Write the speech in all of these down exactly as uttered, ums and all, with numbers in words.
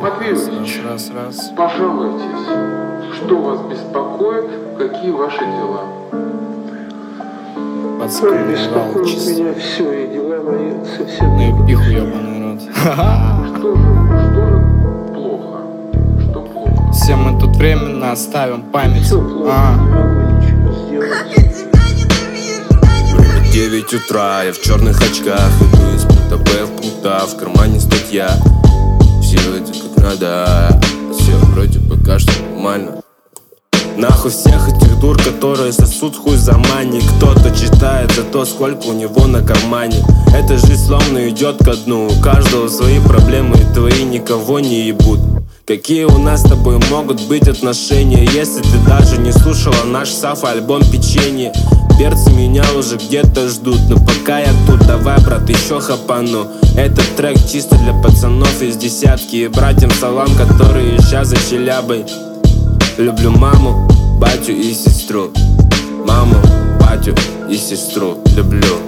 Матвей Ильич, раз, раз, раз. Пожалуйтесь. Что вас беспокоит? Какие ваши дела? Беспокоит меня все, и дела мои совсем... Ну и пиху, ебаный рот. Что же, что же плохо? Что плохо? Все мы тут временно оставим память. Все плохо, А. не могу ничего сделать. Время девять утра, я в черных очках иду из пункта Б в пункт А, в кармане статья. Все идет как надо, все вроде пока что нормально. Нахуй всех этих дур, которые сосут хуй за мани. Кто-то читает за то, сколько у него на кармане. Эта жизнь словно идет ко дну. У каждого свои проблемы, и твои никого не ебут. Какие у нас с тобой могут быть отношения, если ты даже не слушала наш Сафа альбом «Печенье»? Перцы меня уже где-то ждут, но пока я тут, давай, брат, еще хапану. Этот трек чисто для пацанов из десятки и братьям салам, которые сейчас за Челябой. Люблю маму, батю и сестру. Маму, батю и сестру люблю.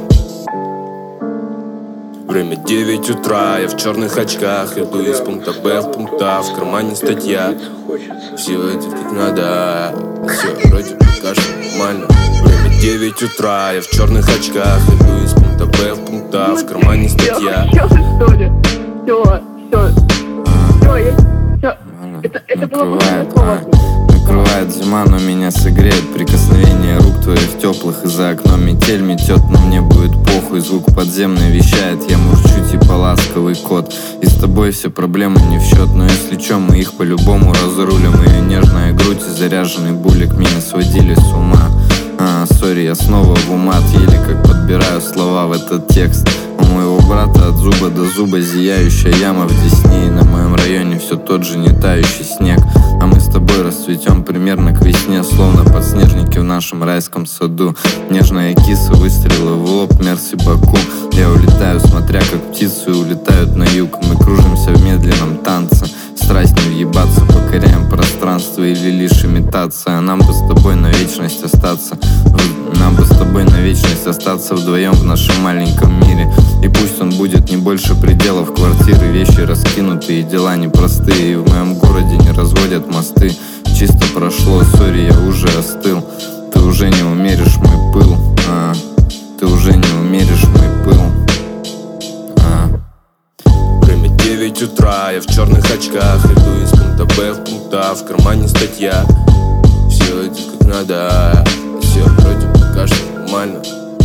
Время девять утра, я в черных очках иду из пункта Б в пункт А, в кармане статья. Все идет как надо, все вроде пока что нормально. Время девять утра, я в черных очках иду из пункта Б в пункт А, в кармане статья. Все, что ли? Все, все. Все, я... Все. Это, это было а, накрывает зима, но меня согреет прикосновение рук твоих теплых. И за окном метель метет, но мне будет похуй. Звук подземный вещает, я мурчу типа ласковый кот. И с тобой все проблемы не в счет, но если чё, мы их по-любому разрулим. Ее нежная грудь и заряженный булик меня сводили с ума. А, сори, я снова в умат, еле как подбираю слова в этот текст. У моего брата от зуба до зуба зияющая яма в Десне. И на моем районе все тот же не тающий снег. А мы с тобой расцветем примерно к весне, словно подснежники в нашем райском саду. Нежная киса выстрела в лоб, мерси Баку. Я улетаю, смотря как птицы улетают на юг. Мы кружимся в медленном танце. Страсть не въебаться, покоряем пространство или лишь имитация. Нам бы с тобой на вечность остаться. Нам бы с тобой на вечность остаться вдвоем в нашем маленьком мире. И пусть он будет не больше пределов квартиры. Вещи раскинутые, дела непростые. И в моем городе не разводят мосты. Чисто прошло, сори, я уже остыл. Ты уже не умеришь мой пыл, а, ты уже не умеришь мой пыл, а. Время девять утра, я в черных очках иду из пункта Б в пункт А, в кармане статья. Все идет как надо, все вроде пока что нормально.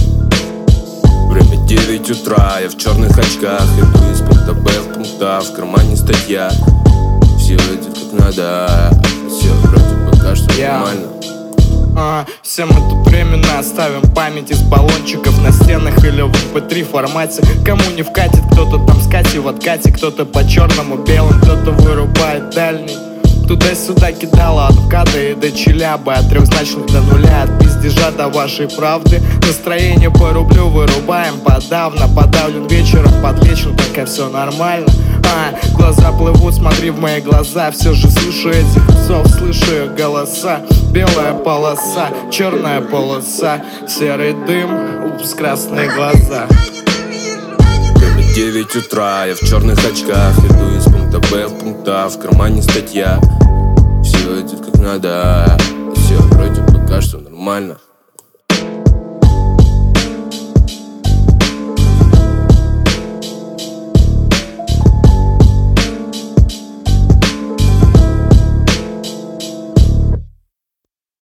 Время девять утра, я в черных очках иду из пункта Б в пункт А, в кармане статья. Все идет как надо, все вроде пока что Yeah. нормально. А, все мы тут временно оставим память из баллончиков на стенах или в эм пэ три формате. Кому не вкатит, кто-то там скати в откате, кто-то по черному белым, кто-то вырубает дальний. Туда-сюда кидала от МКАДа и до Челябы, от трехзначных до нуля, от пиздежа до вашей правды. Настроение по рублю вырубаем подавно. Подавлен вечером, подлечен, пока все нормально. А, глаза плывут, смотри в мои глаза. Все же слышу этих псов, слышу их голоса. Белая полоса, черная полоса, серый дым, упс, красные глаза. Время девять утра, я в черных очках иду из пункта Б в пункт А, в кармане статья. Все идет как надо, все вроде пока что нормально.